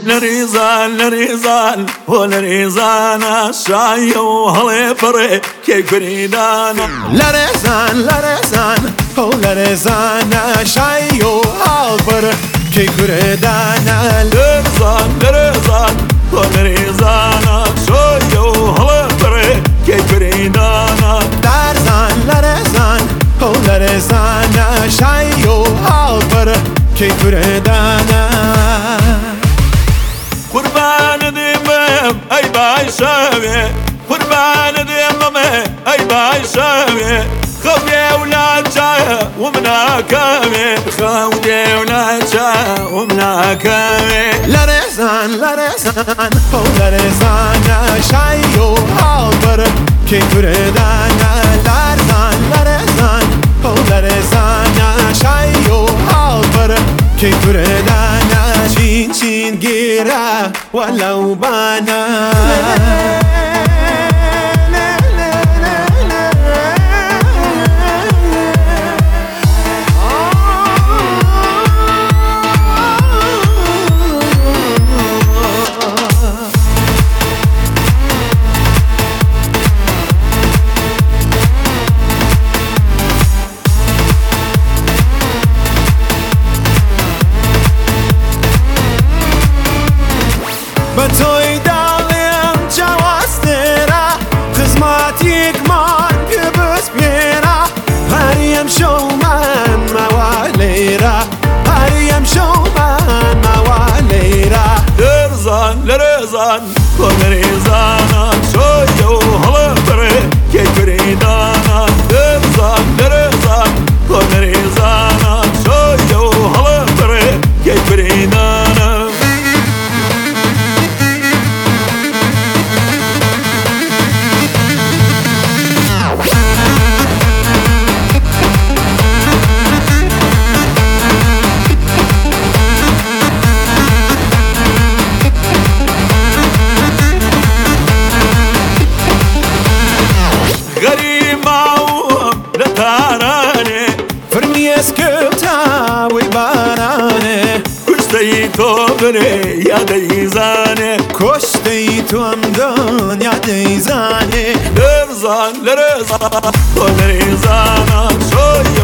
لريزان ولريزان شاي وهلي بري كي كريدان لريزان ولريزان شاي وهلي بري كي كريدان لريزان ولريزان شاي وهلي بري كي كريدان لريزان ولريزان شاي وهلي بري كي كريدان قربان ديمم اي باي شاوي قربان ديمم اي باي شاوي خوي ولا جا ومنا كامي خوي ولا جا ومنا كامي لريزان ولريزان شاي وهلي بري كي كريدان لريزان ولريزان شاي وهلي بري كي كريدان چین گیره ولو بانا بتوی دالیم جواسترا خدماتیک من پیبس بیرا هریم شومن موالیرا هریم شومن موالیرا لرزان ولريزان شوي وهلي بري كي كريدان لرزان ولريزان شوي وهلي بري كي كريدان اسكبتا ويباناني كشتي توبري يا ديزاني كشتي تومدون يا ديزاني لرزان ولريزان شوي